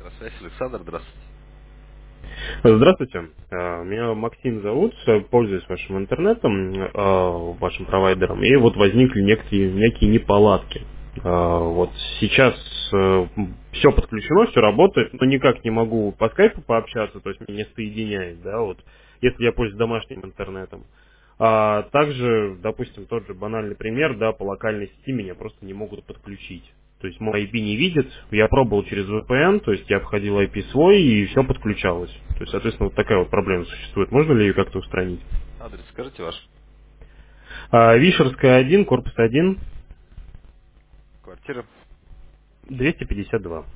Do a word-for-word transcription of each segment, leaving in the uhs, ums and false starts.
Связь, Александр, здравствуйте. Здравствуйте, Э, меня Максим зовут, э, пользуюсь вашим интернетом, э, вашим провайдером, и вот возникли некие, некие неполадки. Э, Вот сейчас все подключено, все работает, но никак не могу по скайпу пообщаться, то есть меня не соединяет, да, вот, если я пользуюсь домашним интернетом. А также, допустим, тот же банальный пример, да, по локальной сети меня просто не могут подключить. То есть мой ай пи не видит, я пробовал через ви пи эн, то есть я обходил ай пи свой и все подключалось. То есть, соответственно, вот такая вот проблема существует. Можно ли ее как-то устранить? Адрес скажите ваш. А, Вишерская один, корпус один, Квартира. двести пятьдесят два.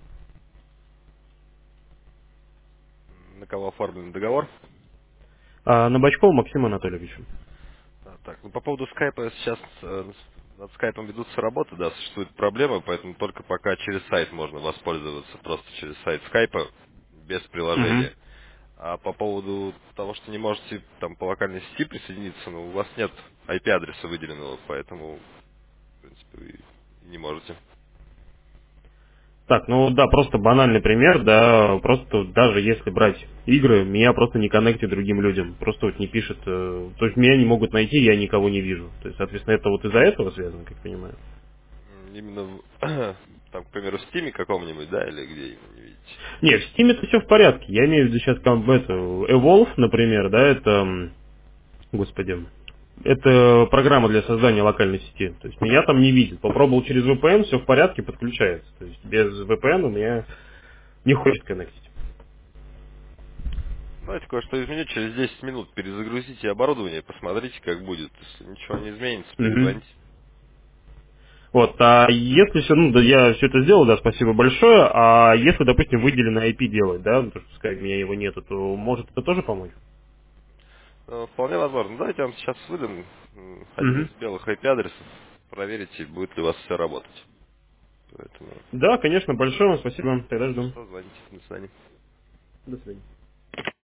На кого оформлен договор? А, на Бочкова Максима Анатольевича. А, так, ну по поводу скайпа сейчас э, над скайпом ведутся работы, да, существует проблема, поэтому только пока через сайт можно воспользоваться, просто через сайт скайпа, без Мгм. приложения. А по поводу того, что не можете там по локальной сети присоединиться, ну у вас нет ай пи-адреса выделенного, поэтому, в принципе, вы и не можете. Так, ну да, просто банальный пример, да, просто даже если брать игры, меня просто не коннектит другим людям, просто вот не пишет, э, то есть меня не могут найти, я никого не вижу. То есть, соответственно, это вот из-за этого связано, как понимаю. М, Именно в, там, к примеру, в Стиме каком-нибудь, да, или где именно не видите? Не, в Steam это все в порядке. Я имею в виду сейчас как это, Evolve, например, да, это, м, господи, это программа для создания локальной сети. То есть меня там не видит. Попробовал через ви пи эн, все в порядке, подключается. То есть без ви пи эн у меня не хочет коннектить. Давайте кое-что изменю. Через десять минут перезагрузите оборудование, посмотрите, как будет. Если ничего не изменится, Мгм. перезвоните. Вот, а если все, ну, да, я все это сделал, да, спасибо большое, а если, допустим, выделенный ай пи делать, да, ну, то, что сказать, у меня его нету, то может это тоже помочь? Э, Вполне возможно. Давайте я вам сейчас выдам м, один Мгм. из белых ай пи-адресов. Проверите, будет ли у вас все работать. Поэтому, Да, конечно, большое вам спасибо, тогда если жду. что, звоните. До свидания. До свидания.